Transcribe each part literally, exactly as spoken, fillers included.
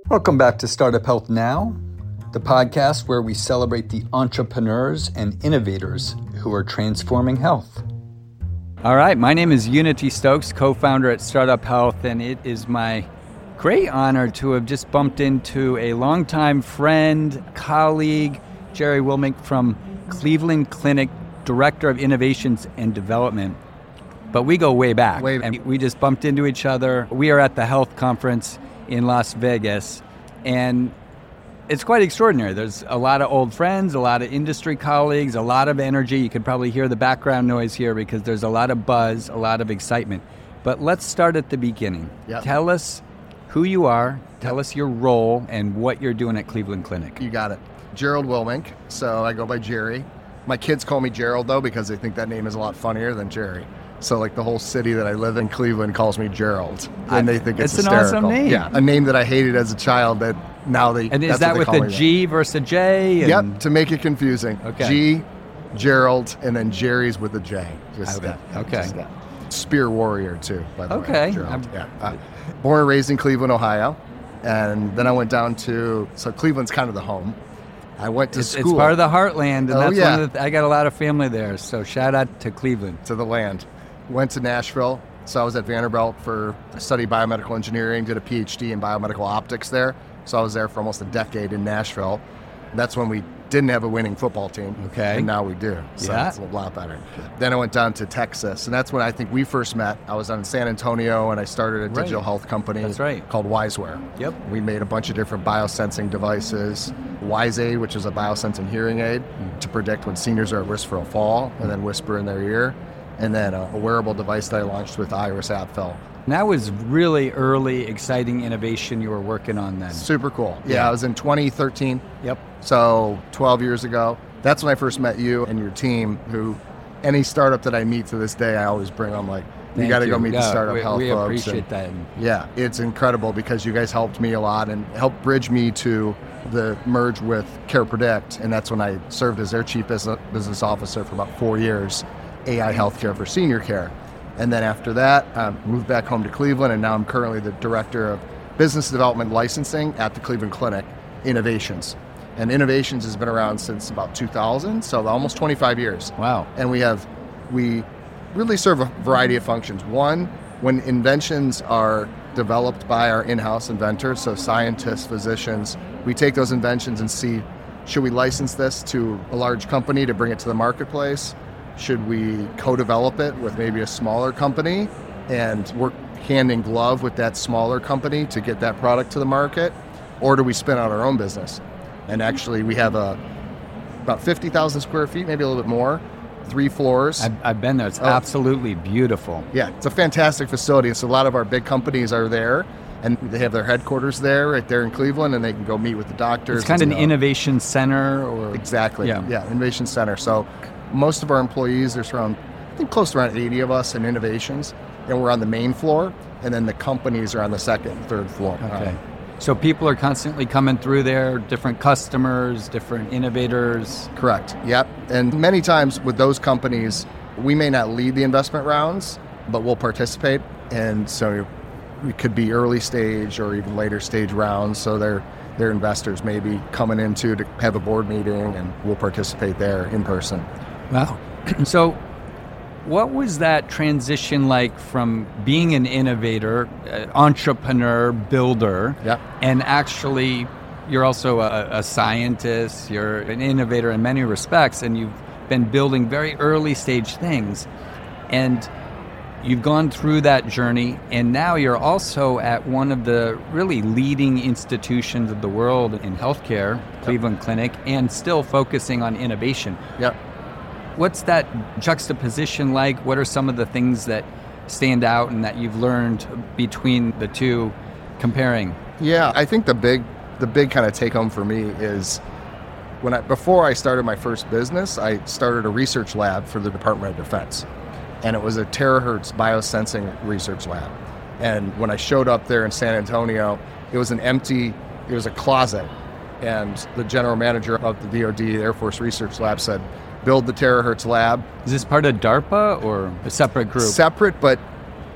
Welcome back to Startup Health Now, the podcast where we celebrate the entrepreneurs and innovators who are transforming health. All right, my name is Unity Stokes, co-founder at Startup Health, and it is my great honor to have just bumped into a longtime friend, colleague, Jerry Wilmink from Cleveland Clinic, Director of Innovations and Development. But we go way back, way back, and we just bumped into each other. We are at the health conference in Las Vegas, and it's quite extraordinary. There's a lot of old friends, a lot of industry colleagues, a lot of energy. You can probably hear the background noise here because there's a lot of buzz, a lot of excitement. But let's start at the beginning. Yep. Tell us who you are, tell us your role, and what you're doing at Cleveland Clinic. You got it. Gerald Wilmink, so I go by Jerry. My kids call me Gerald, though, because they think that name is a lot funnier than Jerry. So, like, the whole city that I live in, Cleveland, calls me Gerald, and they think it's, it's hysterical. An awesome name. Yeah, a name that I hated as a child that now they. And is that's that what with the G versus a J? And... Yep, to make it confusing. Okay. G, Gerald, and then Jerry's with a J. Just okay. that. Okay. Just that. Spear warrior too, by the okay. way. Gerald. Yeah. Uh, born and raised in Cleveland, Ohio, and then I went down to so Cleveland's kind of the home. I went to it's, school. It's part of the heartland, and oh, that's yeah. one of the, I got a lot of family there. So shout out to Cleveland, to the land. Went to Nashville, so I was at Vanderbilt for studied biomedical engineering, did a P H D in biomedical optics there. So I was there for almost a decade in Nashville. That's when we didn't have a winning football team, okay, and now we do. So yeah. it's a lot better. Then I went down to Texas, and that's when I think we first met. I was in San Antonio, and I started a digital right. health company that's right. called Wiseware. Yep. We made a bunch of different biosensing devices. WiseAid, which is a biosensing hearing aid mm. to predict when seniors are at risk for a fall, and then whisper in their ear. And then a, a wearable device that I launched with Iris Apfel. And that was really early, exciting innovation you were working on then. Super cool. Yeah, yeah. I was in twenty thirteen. Yep. So twelve years ago. That's when I first met you and your team, who any startup that I meet to this day, I always bring them like, you got to go meet no, the startup we, health we folks. We appreciate and, that. Yeah, it's incredible because you guys helped me a lot and helped bridge me to the merge with CarePredict. And that's when I served as their chief business officer for about four years. A I healthcare for senior care. And then after that, I um, moved back home to Cleveland, and now I'm currently the director of business development licensing at the Cleveland Clinic Innovations. And Innovations has been around since about two thousand, so almost twenty-five years. Wow. And we have, we really serve a variety of functions. One, when inventions are developed by our in-house inventors, so scientists, physicians, we take those inventions and see, should we license this to a large company to bring it to the marketplace? Should we co-develop it with maybe a smaller company and work hand in glove with that smaller company to get that product to the market? Or do we spin out our own business? And actually we have a about fifty thousand square feet, maybe a little bit more, three floors. I've, I've been there. It's oh. absolutely beautiful. Yeah, it's a fantastic facility. So a lot of our big companies are there, and they have their headquarters there, right there in Cleveland, and they can go meet with the doctors. It's kind of an know. innovation center, or exactly. Yeah. yeah, innovation center. So most of our employees, there's around, I think close to around eighty of us in innovations, and we're on the main floor, and then the companies are on the second, third floor. Okay. Um, so people are constantly coming through there, different customers, different innovators. Correct. Yep. And many times with those companies, we may not lead the investment rounds, but we'll participate. And so we could be early stage or even later stage rounds. So they're their investors may be coming into to have a board meeting, and we'll participate there in person. Wow. So what was that transition like from being an innovator, uh, entrepreneur, builder, yep. and actually you're also a, a scientist, you're an innovator in many respects, and you've been building very early stage things. And you've gone through that journey, and now you're also at one of the really leading institutions of the world in healthcare, Cleveland Clinic, and still focusing on innovation. Yep. What's that juxtaposition like? What are some of the things that stand out and that you've learned between the two, comparing? Yeah, I think the big, the big kind of take home for me is when I, before I started my first business, I started a research lab for the Department of Defense. And it was a terahertz biosensing research lab. And when I showed up there in San Antonio, it was an empty, it was a closet. And the general manager of the D O D, Air Force Research Lab, said, build the terahertz lab. Is this part of DARPA or a separate group? Separate, but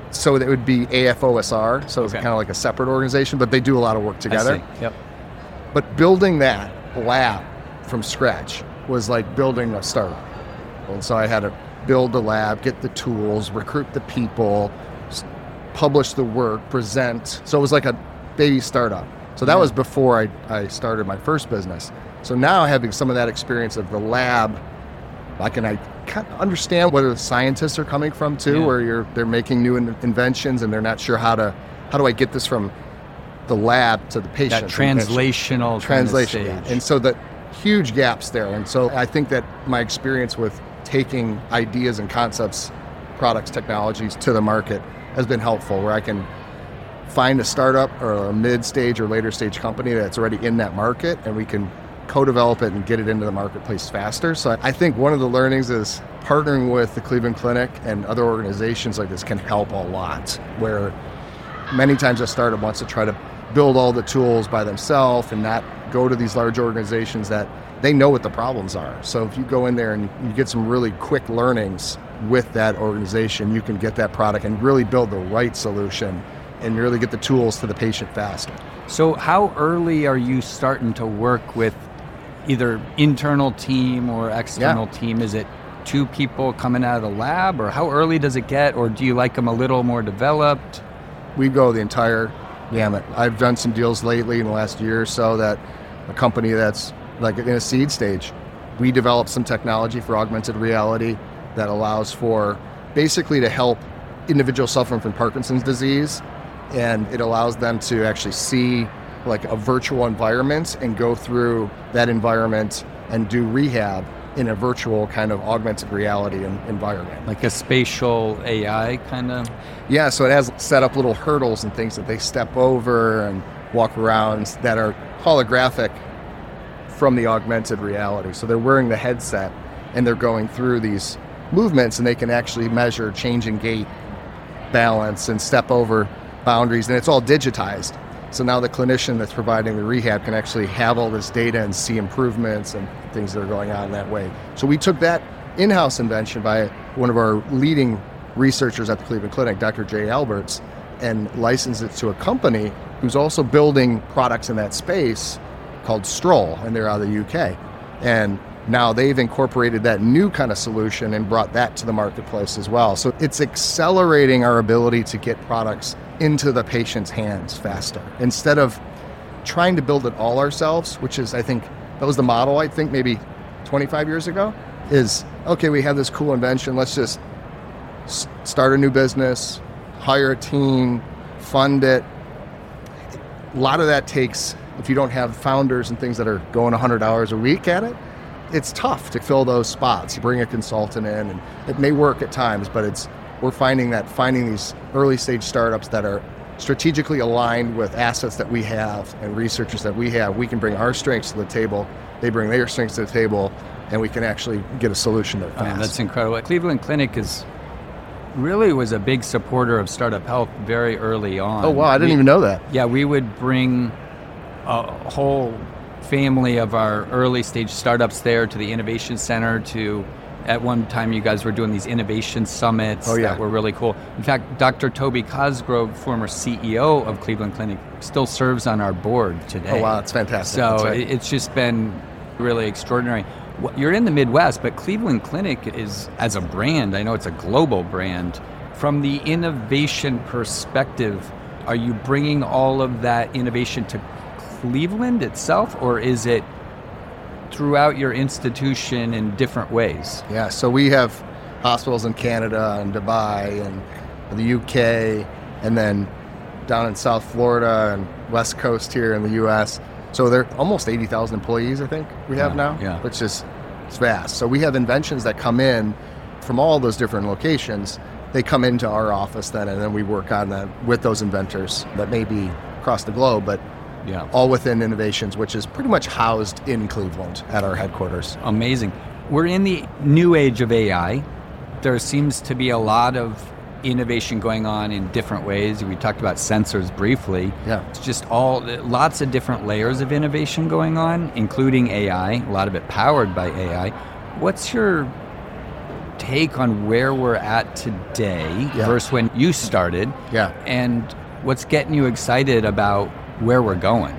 So it would be A F O S R, so it's Okay. kind of like a separate organization, but they do a lot of work together. I see. Yep. But building that lab from scratch was like building a startup. And so I had to build the lab, get the tools, recruit the people, s- publish the work, present. So it was like a baby startup. So that Yeah. was before I, I started my first business. So now having some of that experience of the lab, like, and I kind of understand where the scientists are coming from too, Yeah. where you're they're making new in- inventions and they're not sure how to, how do I get this from the lab to the patient? That translational kind of translation. Yeah. stage. And so the huge gaps there. And so I think that my experience with taking ideas and concepts, products, technologies to the market has been helpful, where I can find a startup or a mid-stage or later stage company that's already in that market, and we can co-develop it and get it into the marketplace faster. So I think one of the learnings is partnering with the Cleveland Clinic and other organizations like this can help a lot, where many times a startup wants to try to build all the tools by themselves and not go to these large organizations that they know what the problems are. So if you go in there and you get some really quick learnings with that organization, you can get that product and really build the right solution and really get the tools to the patient faster. So how early are you starting to work with either internal team or external Yeah. team? Is it two people coming out of the lab, or how early does it get, or do you like them a little more developed? We go the entire gamut. I've done some deals lately in the last year or so that a company that's like in a seed stage, we developed some technology for augmented reality that allows for basically to help individuals suffering from Parkinson's disease, and it allows them to actually see like a virtual environment and go through that environment and do rehab in a virtual kind of augmented reality en- environment. Like a spatial A I kind of? Yeah, so it has set up little hurdles and things that they step over and walk around that are holographic from the augmented reality. So they're wearing the headset and they're going through these movements, and they can actually measure changing gait, balance, and step over boundaries, and it's all digitized. So now the clinician that's providing the rehab can actually have all this data and see improvements and things that are going on that way. So we took that in-house invention by one of our leading researchers at the Cleveland Clinic, Doctor Jay Alberts, and licensed it to a company who's also building products in that space called Stroll, and they're out of the U K. And now they've incorporated that new kind of solution and brought that to the marketplace as well. So it's accelerating our ability to get products into the patient's hands faster. Instead of trying to build it all ourselves, which is, I think, that was the model, I think, maybe twenty-five years ago, is, okay, we have this cool invention, let's just s- start a new business, hire a team, fund it. A lot of that takes, if you don't have founders and things that are going one hundred hours a week at it, it's tough to fill those spots. You bring a consultant in, and it may work at times, but it's we're finding that finding these early stage startups that are strategically aligned with assets that we have and researchers that we have, we can bring our strengths to the table, they bring their strengths to the table, and we can actually get a solution there Oh, fast. that's incredible. Cleveland Clinic is really was a big supporter of startup health very early on. Oh, wow, I didn't We- even know that. Yeah, we would bring a whole family of our early stage startups there to the Innovation Center. To at one time you guys were doing these innovation summits Oh, yeah. that were really cool. In fact, Doctor Toby Cosgrove, former C E O of Cleveland Clinic, still serves on our board today. Oh, wow, that's fantastic. So That's right. it- it's just been really extraordinary. Wh- You're in the Midwest, but Cleveland Clinic is, as a brand, I know it's a global brand. From the innovation perspective, are you bringing all of that innovation to Cleveland itself, or is it throughout your institution in different ways? Yeah, so we have hospitals in Canada and Dubai and the U K, and then down in South Florida and West Coast here in the U S. So there are almost eighty thousand employees, I think, we have Yeah, now, yeah. which is it's vast. So we have inventions that come in from all those different locations. They come into our office then, and then we work on them with those inventors that may be across the globe, but Yeah. all within Innovations, which is pretty much housed in Cleveland at our headquarters. Amazing. We're in the new age of A I. There seems to be a lot of innovation going on in different ways. We talked about sensors briefly. Yeah. It's just all lots of different layers of innovation going on, including A I, a lot of it powered by A I. What's your take on where we're at today yeah. versus when you started? Yeah. And what's getting you excited about where we're going?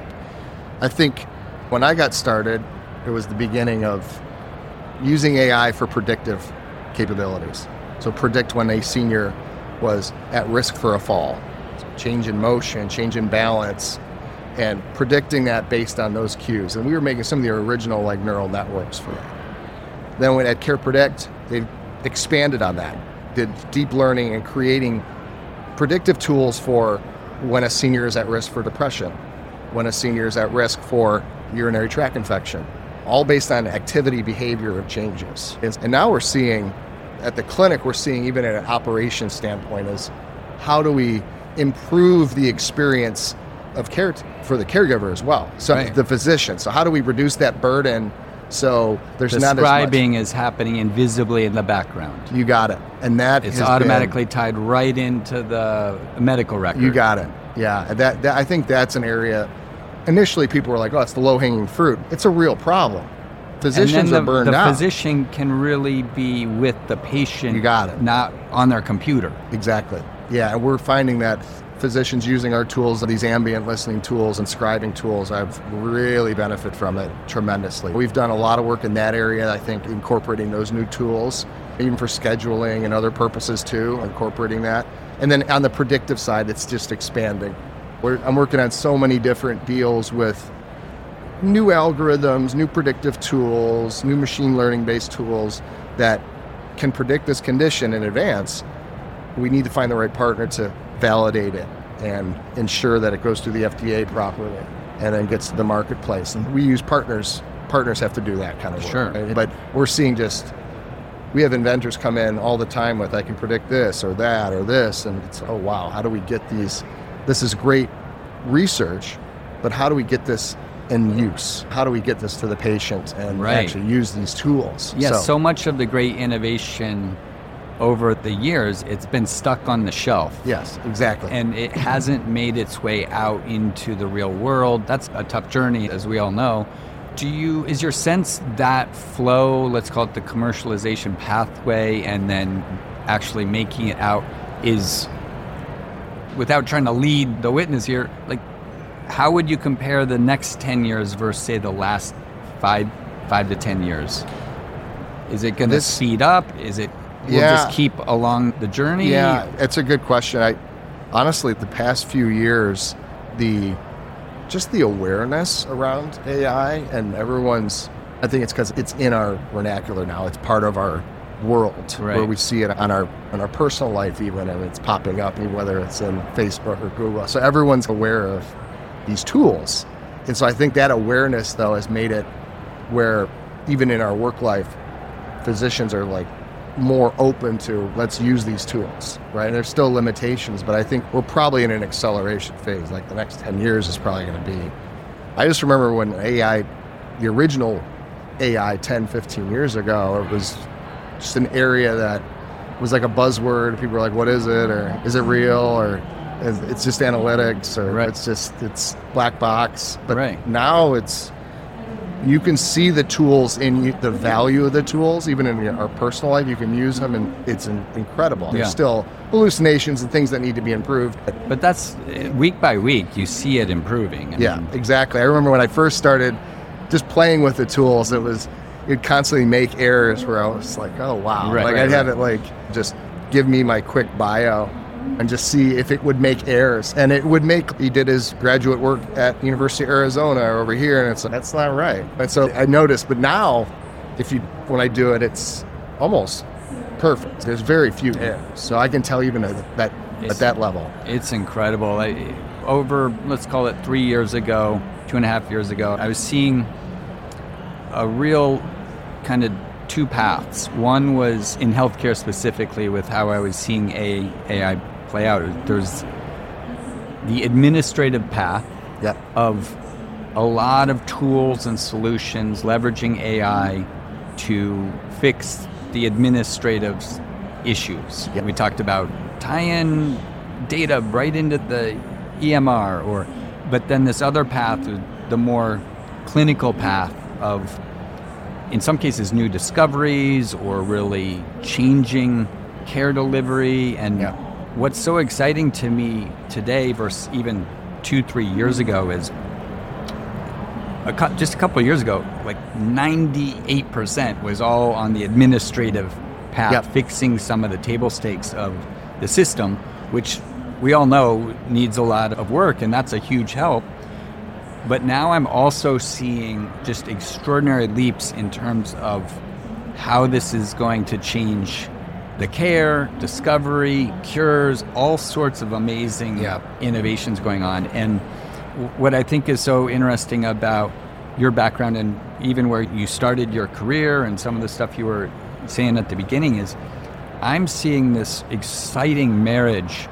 I think when I got started, it was the beginning of using A I for predictive capabilities. So predict when a senior was at risk for a fall, change in motion, change in balance, and predicting that based on those cues. And we were making some of the original like neural networks for that. Then when at CarePredict, they expanded on that, did deep learning and creating predictive tools for when a senior is at risk for depression, when a senior is at risk for urinary tract infection, all based on activity behavior changes. And now we're seeing, at the clinic, we're seeing even at an operations standpoint is how do we improve the experience of care t- for the caregiver as well, so right. the physician. So how do we reduce that burden so there's the not as much. Scribing is happening invisibly in the background. You got it. And that it's has automatically been, tied right into the medical record. You got it. Yeah. That, that I think that's an area. Initially, people were like, "Oh, it's the low-hanging fruit." It's a real problem. Physicians and then the, are burned the out. The physician can really be with the patient. You got it. Not on their computer. Exactly. Yeah, and we're finding that physicians using our tools, these ambient listening tools and scribing tools, have really benefit from it tremendously. We've done a lot of work in that area, I think, incorporating those new tools, even for scheduling and other purposes too, incorporating that. And then on the predictive side, it's just expanding. We're, I'm working on so many different deals with new algorithms, new predictive tools, new machine learning based tools that can predict this condition in advance. We need to find the right partner to validate it and ensure that it goes through the F D A properly and then gets to the marketplace. And we use partners. Partners have to do that kind of work. Sure. Right? But we're seeing just, we have inventors come in all the time with, I can predict this or that or this. And it's, oh, wow, how do we get these? This is great research, but how do we get this in use? How do we get this to the patient and right. actually use these tools? Yes, so. so so much of the great innovation over the years, it's been stuck on the shelf. Yes, exactly. And it hasn't made its way out into the real world. That's a tough journey, as we all know. Do you, is your sense that flow, let's call it the commercialization pathway, and then actually making it out is, without trying to lead the witness here, like, how would you compare the next ten years versus, say, the last five, five to ten years? Is it going to speed up? Is it We'll yeah. just keep along the journey? Yeah, it's a good question. I honestly, the past few years, the just the awareness around A I and everyone's, I think it's because it's in our vernacular now. It's part of our world, right. where we see it on our on our personal life even, and it's popping up, whether it's in Facebook or Google. So everyone's aware of these tools. And so I think that awareness, though, has made it where even in our work life, physicians are like, more open to let's use these tools, right? And there's still limitations, but I think we're probably in an acceleration phase. Like the next ten years is probably going to be. I just remember when A I, the original A I ten, fifteen years ago, it was just an area that was like a buzzword. People were like, what is it? Or is it real? Or it's just analytics, or right. it's just, it's black box. But right. now it's, you can see the tools in you, the value of the tools, even in our personal life. You can use them, and it's in, incredible. Yeah. There's still hallucinations and things that need to be improved. But that's week by week, you see it improving. I yeah, mean, exactly. I remember when I first started just playing with the tools, it was, it'd constantly make errors where I was like, oh, wow. Right, like right, I'd have right. it like, just give me my quick bio and just see if it would make errors. And it would make, he did his graduate work at University of Arizona over here, and it's like, that's not right. And so I noticed, but now, if you, when I do it, it's almost perfect. There's very few errors. So I can tell even at that, at that level. It's incredible. I, over, let's call it three years ago, two and a half years ago, I was seeing a real kind of two paths. One was in healthcare specifically with how I was seeing A I play out. There's the administrative path yep. of a lot of tools and solutions leveraging A I to fix the administrative issues. Yep. We talked about tie in data right into the E M R, or but then this other path, the more clinical path of in some cases, new discoveries or really changing care delivery. And Yeah. what's so exciting to me today versus even two, three years ago is a cu- just a couple of years ago, like ninety-eight percent was all on the administrative path, Yep. fixing some of the table stakes of the system, which we all know needs a lot of work, and that's a huge help. But now I'm also seeing just extraordinary leaps in terms of how this is going to change the care, discovery, cures, all sorts of amazing Yeah. innovations going on. And w- what I think is so interesting about your background and even where you started your career and some of the stuff you were saying at the beginning is I'm seeing this exciting marriage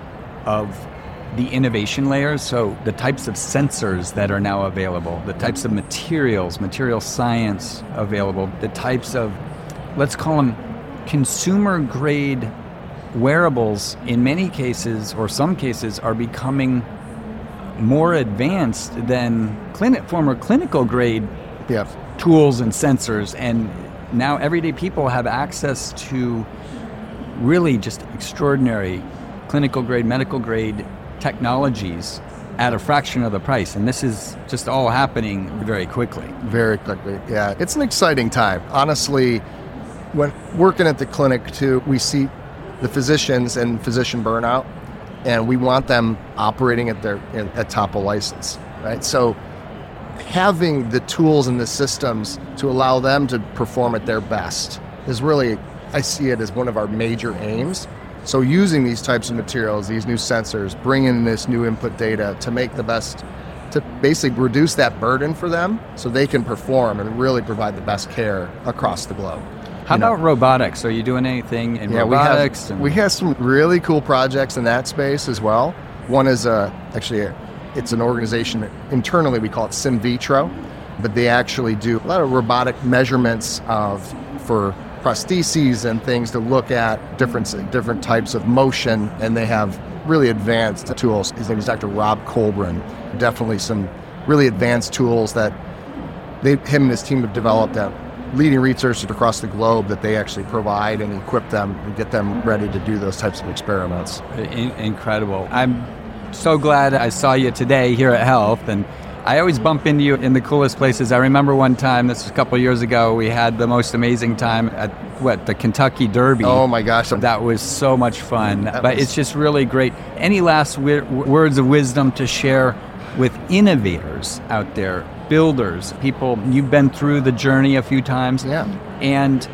of the innovation layers, so the types of sensors that are now available, the types of materials, material science available, the types of, let's call them consumer grade wearables in many cases, or some cases, are becoming more advanced than clinic, former clinical grade Yeah. tools and sensors. And now everyday people have access to really just extraordinary clinical grade, medical grade technologies at a fraction of the price. And this is just all happening very quickly. Very quickly. Yeah. It's an exciting time. Honestly, when working at the clinic too, we see the physicians and physician burnout, and we want them operating at their at top of license, right? So having the tools and the systems to allow them to perform at their best is really, I see it as one of our major aims. So using these types of materials, these new sensors, bringing this new input data to make the best, to basically reduce that burden for them so they can perform and really provide the best care across the globe. How You know? about robotics? Are you doing anything in Yeah, robotics? we have, we have some really cool projects in that space as well. One is a, actually, a, it's an organization that internally we call it SimVitro, but they actually do a lot of robotic measurements of for prostheses and things to look at different different types of motion, and they have really advanced tools. His name is Doctor Rob Colbran. Definitely some really advanced tools that they, him and his team have developed that leading researchers across the globe that they actually provide and equip them and get them ready to do those types of experiments. In- incredible. I'm so glad I saw you today here at Health, and I always bump into you in the coolest places. I remember one time, this was a couple years ago, we had the most amazing time at, what, the Kentucky Derby. Oh my gosh. That was so much fun. That but was- it's just really great. Any last wi- words of wisdom to share with innovators out there, builders, people, you've been through the journey a few times. Yeah. And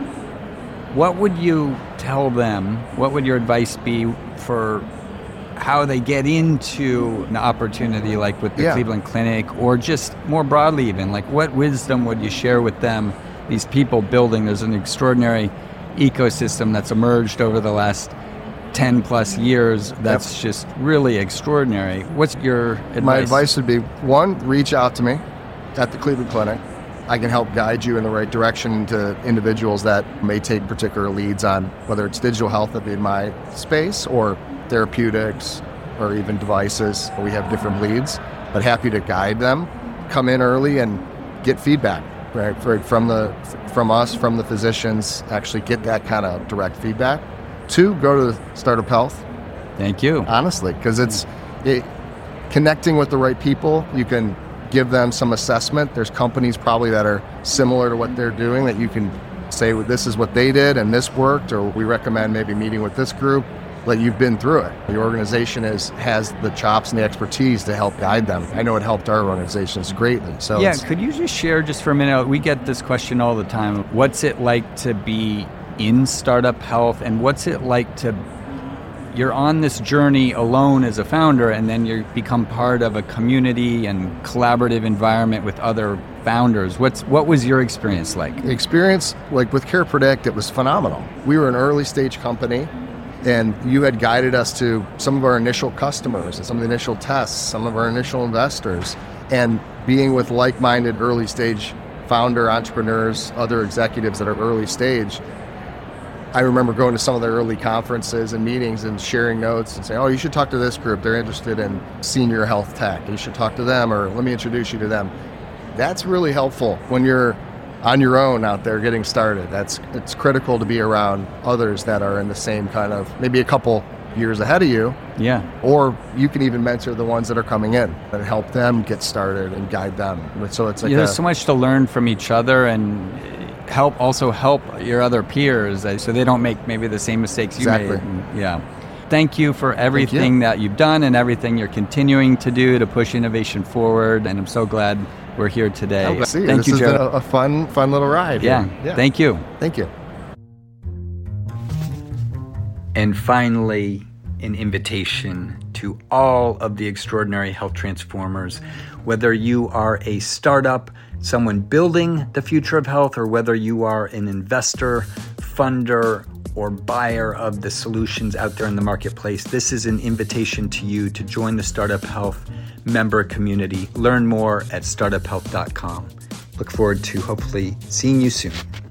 what would you tell them, what would your advice be for how they get into an opportunity like with the Yeah. Cleveland Clinic, or just more broadly even, like what wisdom would you share with them, these people building? There's an extraordinary ecosystem that's emerged over the last ten plus years that's Yep. just really extraordinary. What's your advice? My advice would be, one, reach out to me at the Cleveland Clinic. I can help guide you in the right direction to individuals that may take particular leads on whether it's digital health that'd be in my space, or therapeutics, or even devices. We have different leads, but happy to guide them. Come in early and get feedback, right, for, from the from us, from the physicians. Actually, get that kind of direct feedback. Two, go to Startup Health. Thank you. Honestly, because it's it, connecting with the right people. You can give them some assessment. There's companies probably that are similar to what they're doing that you can say, well, this is what they did and this worked, or we recommend maybe meeting with this group. But you've been through it. The organization is has the chops and the expertise to help guide them. I know it helped our organizations greatly. So Yeah, it's- could you just share just for a minute, we get this question all the time, what's it like to be in Startup Health, and what's it like to, you're on this journey alone as a founder, and then you become part of a community and collaborative environment with other founders. What's What was your experience like? The experience, like with CarePredict, it was phenomenal. We were an early stage company, and you had guided us to some of our initial customers and some of the initial tests, some of our initial investors, and being with like-minded early stage founder entrepreneurs, other executives that are early stage. I remember going to some of the early conferences and meetings and sharing notes and saying, oh, you should talk to this group. They're interested in senior health tech. You should talk to them, or let me introduce you to them. That's really helpful when you're on your own out there getting started. That's it's critical to be around others that are in the same kind of, maybe a couple years ahead of you. Yeah. Or you can even mentor the ones that are coming in and help them get started and guide them. So it's like yeah, there's a, so much to learn from each other and help also help your other peers so they don't make maybe the same mistakes you exactly. made. And, yeah. Thank you for everything you. that you've done and everything you're continuing to do to push innovation forward. And I'm so glad we're here today. Oh, see, Thank this you, has Joe. been a, a fun, fun little ride. Yeah. yeah. Thank you. Thank you. And finally, an invitation to all of the extraordinary health transformers, whether you are a startup, someone building the future of health, or whether you are an investor, funder, or buyer of the solutions out there in the marketplace. This is an invitation to you to join the Startup Health member community. Learn more at startup health dot com. Look forward to hopefully seeing you soon.